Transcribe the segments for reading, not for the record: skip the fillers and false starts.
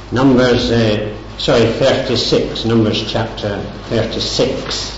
36, Numbers chapter 36.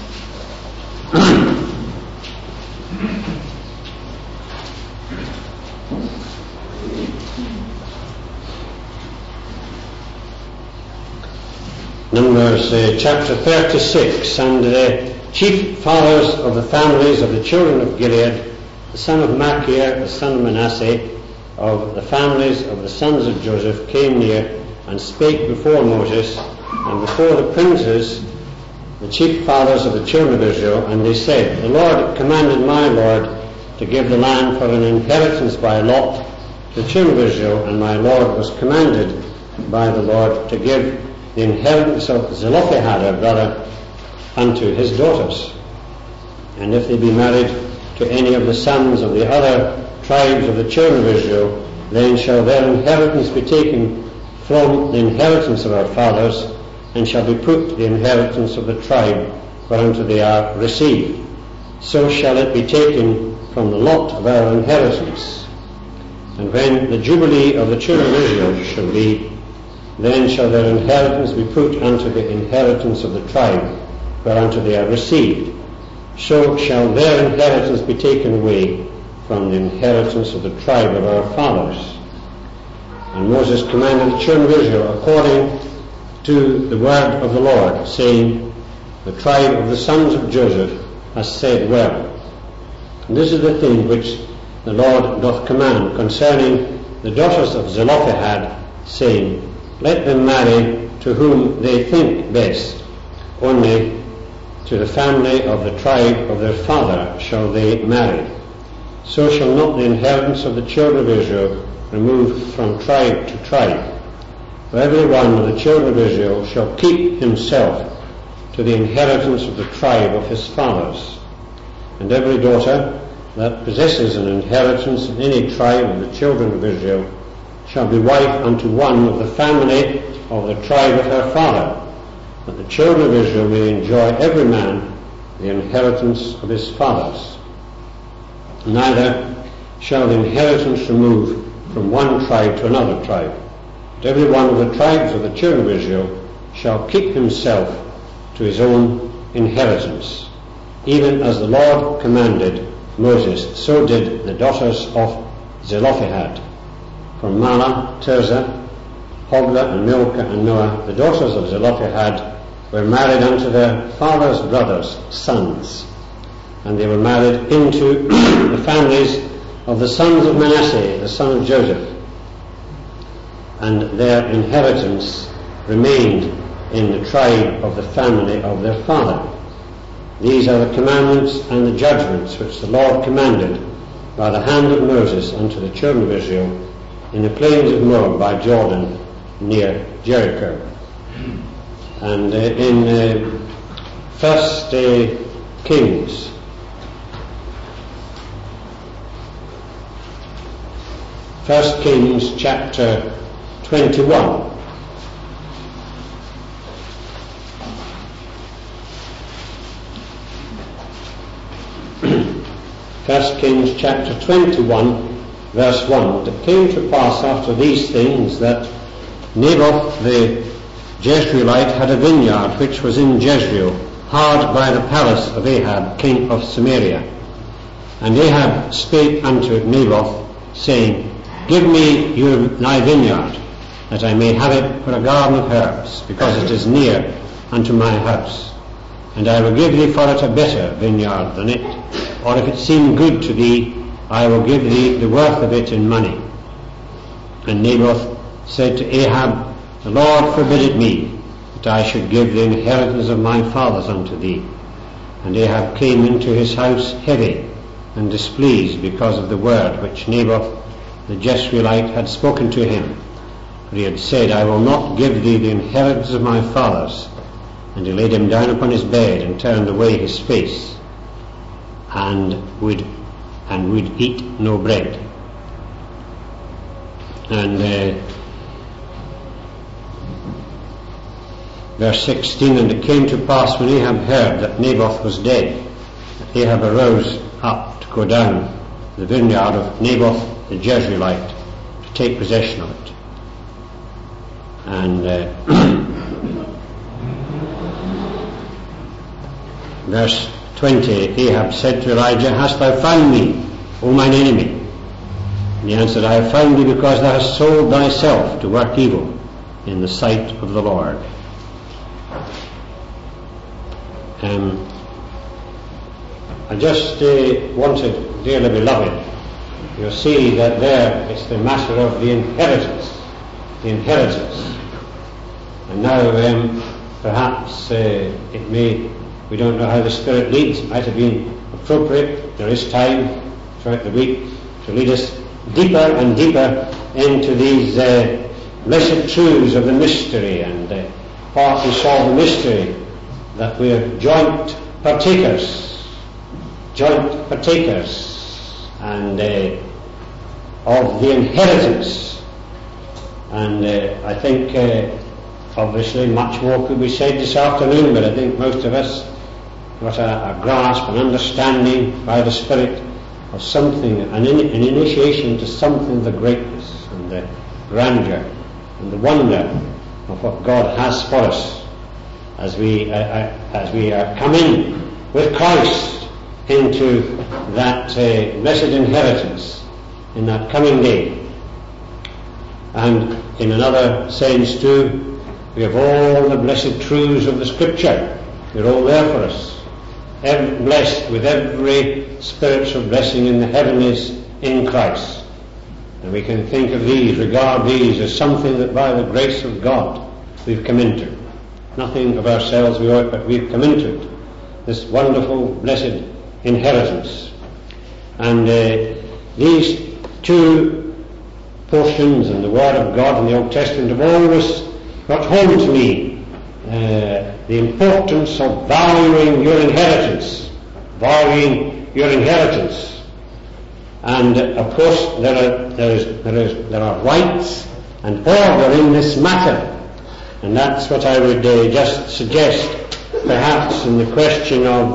Numbers chapter 36, and the chief fathers of the families of the children of Gilead, the son of Machir, the son of Manasseh, of the families of the sons of Joseph, came near and spake before Moses and before the princes, the chief fathers of the children of Israel, and they said, The Lord commanded my Lord to give the land for an inheritance by lot to the children of Israel, and my Lord was commanded by the Lord to give the inheritance of Zelophehad, our brother, unto his daughters. And if they be married to any of the sons of the other tribes of the children of Israel, then shall their inheritance be taken from the inheritance of our fathers, and shall be put to the inheritance of the tribe whereunto they are received. So shall it be taken from the lot of our inheritance. And when the jubilee of the children of Israel shall be, then shall their inheritance be put unto the inheritance of the tribe whereunto they are received. So shall their inheritance be taken away from the inheritance of the tribe of our fathers. And Moses commanded the children of Israel according to the word of the Lord, saying, The tribe of the sons of Joseph has said well. And this is the thing which the Lord doth command concerning the daughters of Zelophehad, saying, Let them marry to whom they think best, only to the family of the tribe of their father shall they marry. So shall not the inheritance of the children of Israel remove from tribe to tribe. For every one of the children of Israel shall keep himself to the inheritance of the tribe of his fathers. And every daughter that possesses an inheritance in any tribe of the children of Israel shall be wife unto one of the family of the tribe of her father, that the children of Israel may enjoy every man the inheritance of his fathers. Neither shall the inheritance remove from one tribe to another tribe, but every one of the tribes of the children of Israel shall keep himself to his own inheritance. Even as the Lord commanded Moses, so did the daughters of Zelophehad. From Mahlah, Tirzah, Hoglah, and Milcah, and Noah, the daughters of Zelophehad were married unto their father's brothers' sons, and they were married into the families of the sons of Manasseh, the son of Joseph, and their inheritance remained in the tribe of the family of their father. These are the commandments and the judgments which the Lord commanded by the hand of Moses unto the children of Israel in the plains of Moab by Jordan near Jericho. And in 1 Kings chapter 21. 1 Kings chapter 21, verse 1. It came to pass after these things that Naboth the Jezreelite had a vineyard which was in Jezreel, hard by the palace of Ahab, king of Samaria. And Ahab spake unto Naboth, saying, Give me thy vineyard, that I may have it for a garden of herbs, because it is near unto my house. And I will give thee for it a better vineyard than it, or if it seem good to thee, I will give thee the worth of it in money. And Naboth said to Ahab, The Lord forbid it me, that I should give the inheritance of my fathers unto thee. And Ahab came into his house heavy and displeased because of the word which Naboth the Jezreelite had spoken to him. For he had said, I will not give thee the inheritance of my fathers. And he laid him down upon his bed and turned away his face, and would eat no bread. And verse 16, And it came to pass when Ahab heard that Naboth was dead, that Ahab arose up to go down the vineyard of Naboth the Jezreelite to take possession of it. And verse 20, Ahab said to Elijah, "Hast thou found me, O mine enemy?" And he answered, "I have found thee because thou hast sold thyself to work evil in the sight of the Lord." I just wanted, dearly beloved, you'll see that there it's the matter of the inheritance. The inheritance. And now perhaps we don't know how the Spirit leads. It might have been appropriate. There is time throughout the week to lead us deeper and deeper into these blessed truths of the mystery, and partly solve the mystery that we're joint partakers and of the inheritance. And I think obviously much more could be said this afternoon, but I think most of us got a grasp, an understanding by the Spirit of something, an initiation to something of the greatness and the grandeur and the wonder of what God has for us as we are coming with Christ into that blessed inheritance in that coming day. And in another sense too, we have all the blessed truths of the Scripture. They're all there for us. Blessed with every spiritual blessing in the heavenlies in Christ. And we can think of these, regard these as something that by the grace of God we've come into. Nothing of ourselves we ought, but we've come into it. This wonderful, blessed inheritance. And these two portions in the Word of God in the Old Testament have always brought home to me the importance of valuing your inheritance. And of course there are rights and order in this matter, and that's what I would just suggest, perhaps in the question of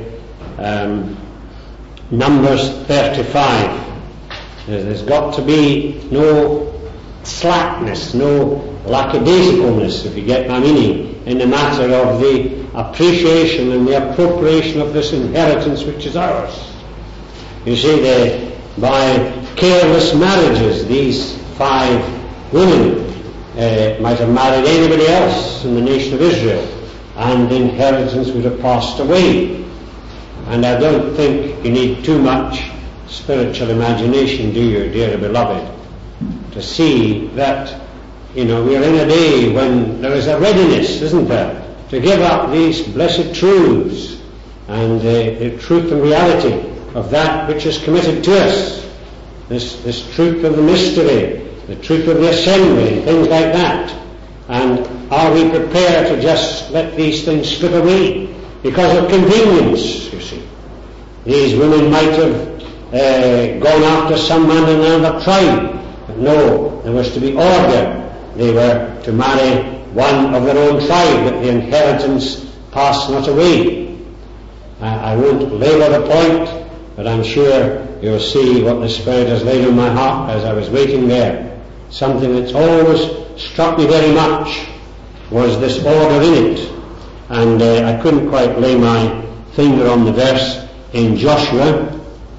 Numbers 35. There's got to be no slackness, no lackadaisicalness, if you get my meaning, in the matter of the appreciation and the appropriation of this inheritance which is ours. You see, by careless marriages, these 5 women might have married anybody else in the nation of Israel, and the inheritance would have passed away. And I don't think you need too much spiritual imagination, do you, dear beloved, to see that, we're in a day when there is a readiness, isn't there, to give up these blessed truths and the truth and reality of that which is committed to us, this truth of the mystery, the truth of the assembly, and things like that. And are we prepared to just let these things slip away because of convenience, you see? These women might have gone after some man in another tribe, but no, there was to be order. They were to marry one of their own tribe, that the inheritance passed not away. I won't labour the point, but I'm sure you'll see what the Spirit has laid on my heart as I was waiting there. Something that's always struck me very much was this order in it. And I couldn't quite lay my finger on the verse in Joshua.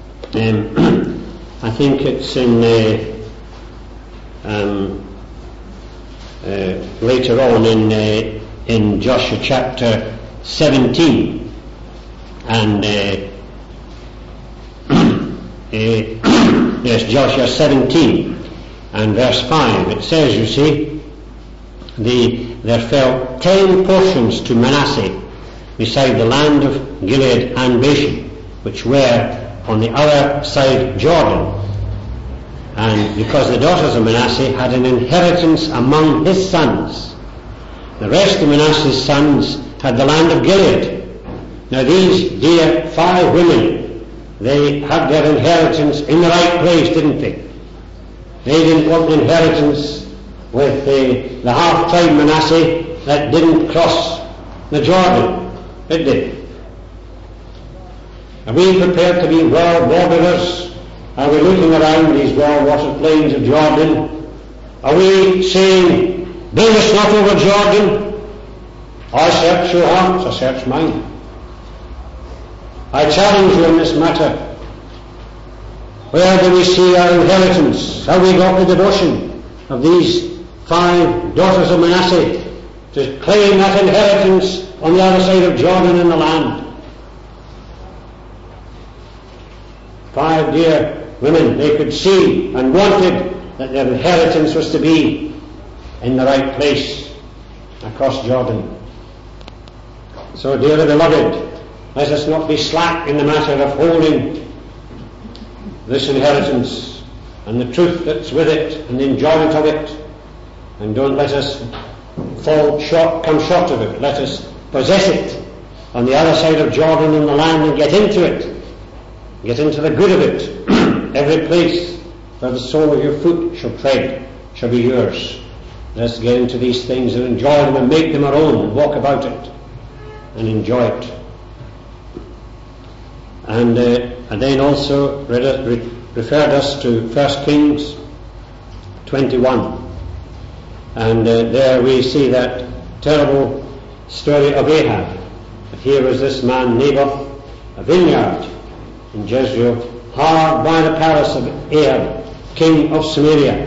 I think it's in later on in Joshua chapter 17, and yes, Joshua 17 and verse 5. It says, you see, there fell 10 portions to Manasseh beside the land of Gilead and Bashan, which were on the other side Jordan. And because the daughters of Manasseh had an inheritance among his sons, the rest of Manasseh's sons had the land of Gilead. Now these dear 5 women, they had their inheritance in the right place, didn't they? They didn't want an inheritance with the half-tribe Manasseh that didn't cross the Jordan, did they? Are we prepared to be world borderers? Are we looking around these well-watered plains of Jordan? Are we saying, Build us not over Jordan. I search your hearts, I search mine. I challenge you in this matter. Where do we see our inheritance? How we got the devotion of these 5 daughters of Manasseh to claim that inheritance on the other side of Jordan in the land? 5 dear women, they could see and wanted that their inheritance was to be in the right place across Jordan. So, dearly beloved, let us not be slack in the matter of holding this inheritance and the truth that's with it and the enjoyment of it, and don't let us come short of it. Let us possess it on the other side of Jordan in the land and get into it, get into the good of it. Every place where the sole of your foot shall tread shall be yours. Let's get into these things and enjoy them and make them our own and walk about it and enjoy it. And then also referred us to 1 Kings 21. And there we see that terrible story of Ahab. But here was this man Naboth, a vineyard in Jezreel, hard by the palace of Ahab, king of Samaria.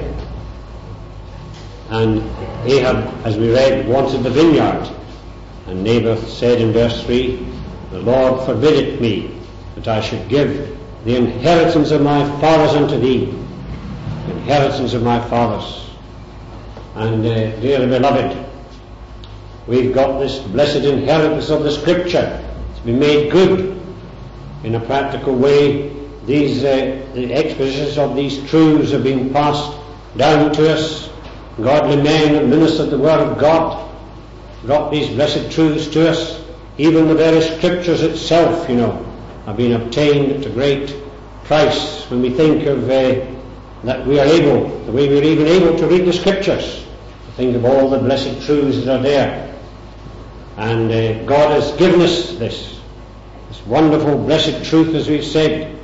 And Ahab, as we read, wanted the vineyard. And Naboth said in verse 3, the Lord forbid it me, that I should give the inheritance of my fathers unto thee. The inheritance of my fathers. And dearly beloved, we've got this blessed inheritance of the Scripture to be made good in a practical way. These the expositions of these truths have been passed down to us. Godly men have ministered the Word of God, brought these blessed truths to us. Even the very Scriptures itself, have been obtained at a great price. When we think of that we are able, the way we are even able to read the Scriptures, think of all the blessed truths that are there. And God has given us this wonderful blessed truth, as we've said,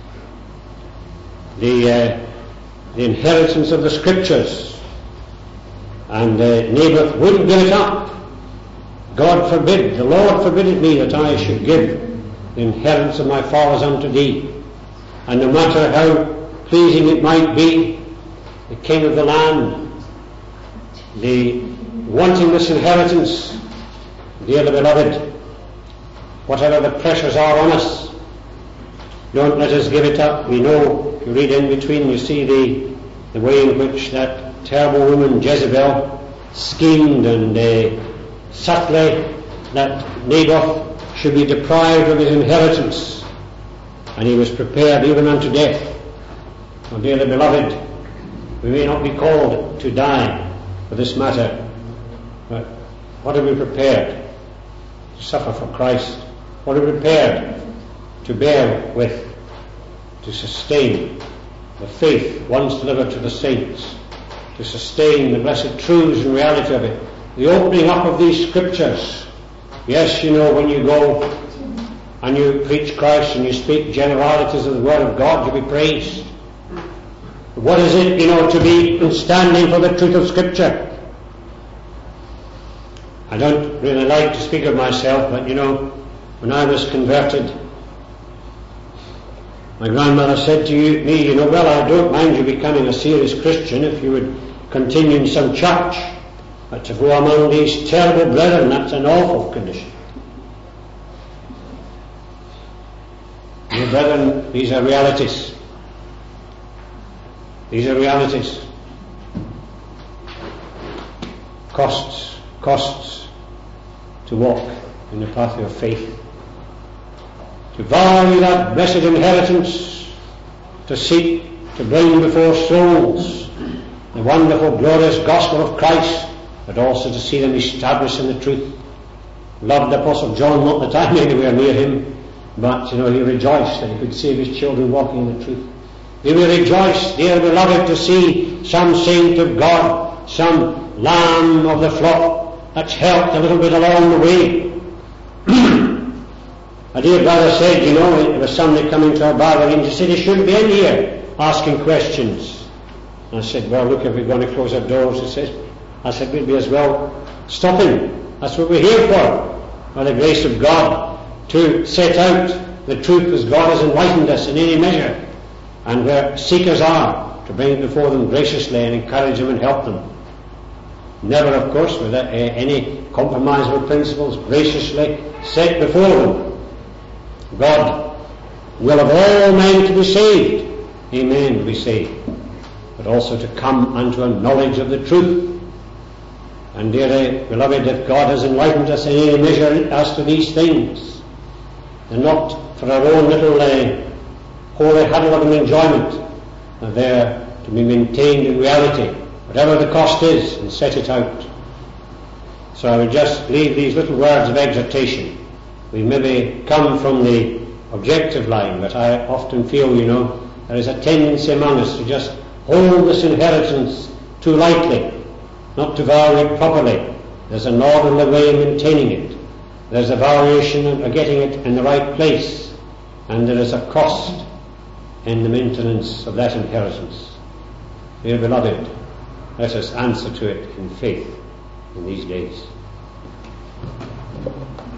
the inheritance of the Scriptures. And Naboth wouldn't give it up. God forbid, the Lord forbid me that I should give the inheritance of my fathers unto thee. And no matter how pleasing it might be, the king of the land, the wanting this inheritance, dearly beloved, whatever the pressures are on us, don't let us give it up. We know, if you read in between, you see the way in which that terrible woman Jezebel schemed and subtly that Naboth should be deprived of his inheritance, and he was prepared even unto death. Oh, dearly beloved, we may not be called to die for this matter, but what are we prepared to suffer for Christ? What are we prepared to bear with, to sustain the faith once delivered to the saints, to sustain the blessed truths and reality of it, the opening up of these Scriptures. Yes, when you go and you preach Christ and you speak generalities of the Word of God, you'll be praised. What is it, to be standing for the truth of Scripture? I don't really like to speak of myself, but when I was converted, my grandmother said to me, well, I don't mind you becoming a serious Christian if you would continue in some church, but to go among these terrible brethren, that's an awful condition. Dear brethren, these are realities. These are realities. Costs to walk in the pathway of faith. To value that blessed inheritance, to seek to bring before souls the wonderful, glorious gospel of Christ, but also to see them established in the truth. Loved Apostle John, not that I'm anywhere near him, but he rejoiced that he could see his children walking in the truth. We will rejoice, dear beloved, to see some saint of God, some lamb of the flock that's helped a little bit along the way. A dear brother said, there was somebody coming to our Bible and he said he shouldn't be in here asking questions. And I said, well, look, if we're going to close our doors, he says, I said we'd be as well stopping. That's what we're here for, by the grace of God, to set out the truth as God has enlightened us in any measure, and where seekers are, to bring it before them graciously and encourage them and help them. Never, of course, with any compromisable principles, graciously set before them. God will of all men to be saved, amen, to be saved, but also to come unto a knowledge of the truth. And dearly beloved, if God has enlightened us in any measure as to these things, and not for our own little holy huddle of an enjoyment, are there to be maintained in reality, whatever the cost is, and set it out. So I would just leave these little words of exhortation. We maybe come from the objective line, but I often feel, there is a tendency among us to just hold this inheritance too lightly, not to value it properly. There's an orderly way of maintaining it. There's a valuation of getting it in the right place, and there is a cost in the maintenance of that inheritance. Dear beloved, let us answer to it in faith in these days.